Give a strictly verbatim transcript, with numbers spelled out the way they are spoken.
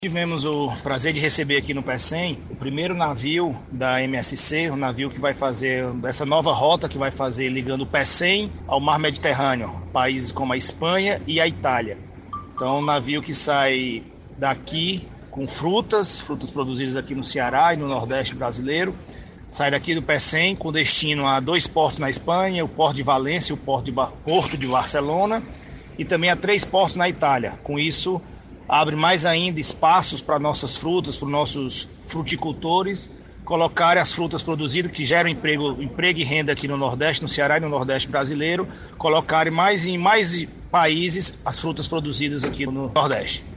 Tivemos o prazer de receber aqui no Pecém o primeiro navio da M S C, um navio que vai fazer essa nova rota que vai fazer ligando o Pecém ao Mar Mediterrâneo, países como a Espanha e a Itália. Então, um navio que sai daqui com frutas, frutas produzidas aqui no Ceará e no Nordeste brasileiro, sai daqui do Pecém com destino a dois portos na Espanha, o Porto de Valência e o Porto de, ba- Porto de Barcelona, e também a três portos na Itália. Com isso, abre mais ainda espaços para nossas frutas, para os nossos fruticultores colocarem as frutas produzidas que geram emprego, emprego e renda aqui no Nordeste, no Ceará e no Nordeste brasileiro, colocarem mais em mais países as frutas produzidas aqui no Nordeste.